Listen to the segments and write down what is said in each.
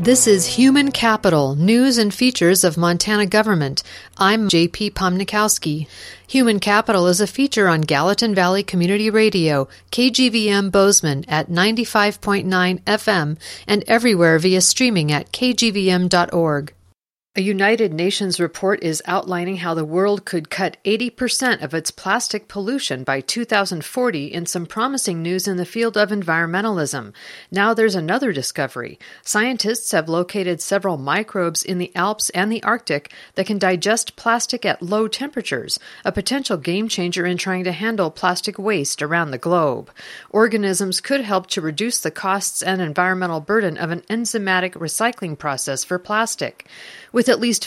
This is Human Capital, News and Features of Montana Government. I'm J.P. Pomnikowski. Human Capital is a feature on Gallatin Valley Community Radio, KGVM Bozeman at 95.9 FM and everywhere via streaming at kgvm.org. A United Nations report is outlining how the world could cut 80% of its plastic pollution by 2040 in some promising news in the field of environmentalism. Now there's another discovery. Scientists have located several microbes in the Alps and the Arctic that can digest plastic at low temperatures, a potential game changer in trying to handle plastic waste around the globe. Organisms could help to reduce the costs and environmental burden of an enzymatic recycling process for plastic. With at least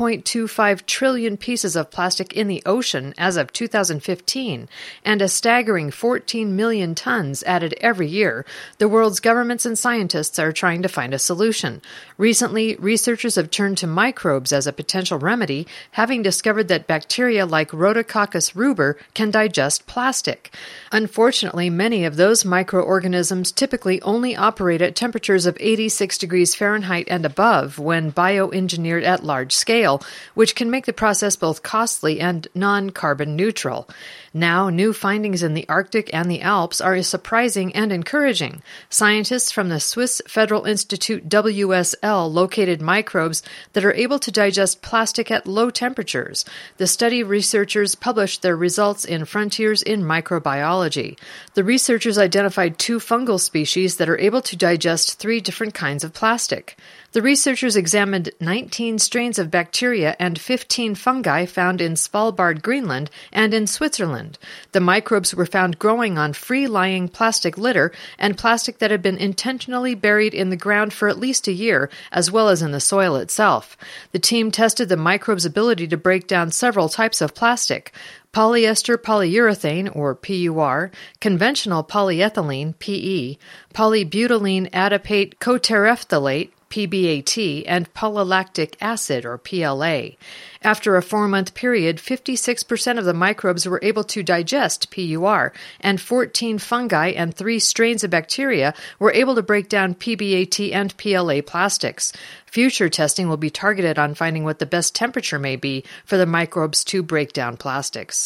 5.25 trillion pieces of plastic in the ocean as of 2015 and a staggering 14 million tons added every year, the world's governments and scientists are trying to find a solution. Recently, researchers have turned to microbes as a potential remedy, having discovered that bacteria like Rhodococcus ruber can digest plastic. Unfortunately, many of those microorganisms typically only operate at temperatures of 86 degrees Fahrenheit and above when bioengineered at large scale, which can make the process both costly and non-carbon neutral. Now, new findings in the Arctic and the Alps are surprising and encouraging. Scientists from the Swiss Federal Institute WSL located microbes that are able to digest plastic at low temperatures. The study researchers published their results in Frontiers in Microbiology. The researchers identified 2 fungal species that are able to digest 3 different kinds of plastic. The researchers examined 19 strains of bacteria and 15 fungi found in Svalbard, Greenland, and in Switzerland. The microbes were found growing on free-lying plastic litter and plastic that had been intentionally buried in the ground for at least a year, as well as in the soil itself. The team tested the microbes' ability to break down several types of plastic: polyester polyurethane, or PUR, conventional polyethylene, PE, polybutylene adipate coterephthalate, PBAT, and polylactic acid, or PLA. After a 4-month period, 56% of the microbes were able to digest PUR, and 14 fungi and 3 strains of bacteria were able to break down PBAT and PLA plastics. Future testing will be targeted on finding what the best temperature may be for the microbes to break down plastics.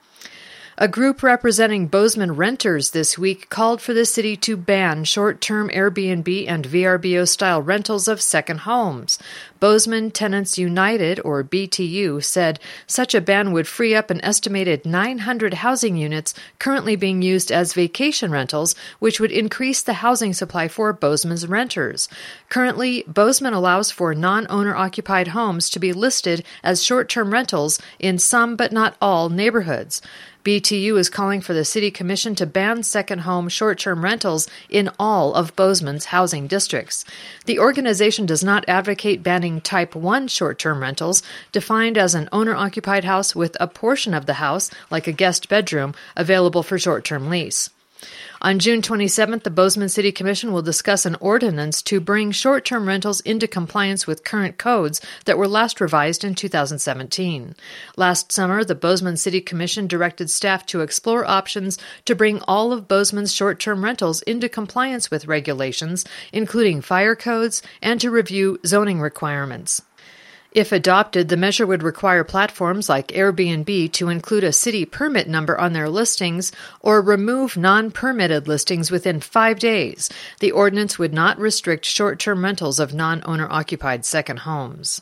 A group representing Bozeman renters this week called for the city to ban short-term Airbnb and VRBO-style rentals of second homes. Bozeman Tenants United, or BTU, said such a ban would free up an estimated 900 housing units currently being used as vacation rentals, which would increase the housing supply for Bozeman's renters. Currently, Bozeman allows for non-owner-occupied homes to be listed as short-term rentals in some but not all neighborhoods. BTU is calling for the City Commission to ban second-home short-term rentals in all of Bozeman's housing districts. The organization does not advocate banning Type 1 short-term rentals, defined as an owner-occupied house with a portion of the house, like a guest bedroom, available for short-term lease. On June 27th, the Bozeman City Commission will discuss an ordinance to bring short-term rentals into compliance with current codes that were last revised in 2017. Last summer, the Bozeman City Commission directed staff to explore options to bring all of Bozeman's short-term rentals into compliance with regulations, including fire codes, and to review zoning requirements. If adopted, the measure would require platforms like Airbnb to include a city permit number on their listings or remove non-permitted listings within 5 days. The ordinance would not restrict short-term rentals of non-owner-occupied second homes.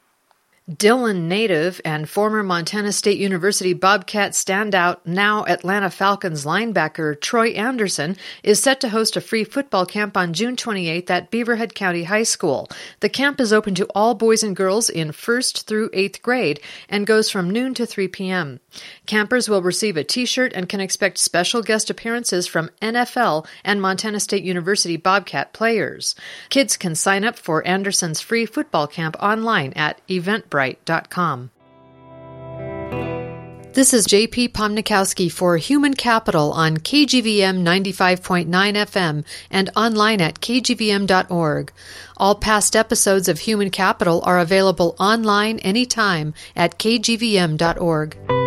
Dillon native and former Montana State University Bobcat standout, now Atlanta Falcons linebacker Troy Anderson is set to host a free football camp on June 28th at Beaverhead County High School. The camp is open to all boys and girls in 1st through 8th grade and goes from noon to 3 p.m. Campers will receive a T-shirt and can expect special guest appearances from NFL and Montana State University Bobcat players. Kids can sign up for Anderson's free football camp online at eventbrite.com. This is J.P. Pomnikowski for Human Capital on KGVM 95.9 FM and online at kgvm.org. All past episodes of Human Capital are available online anytime at kgvm.org.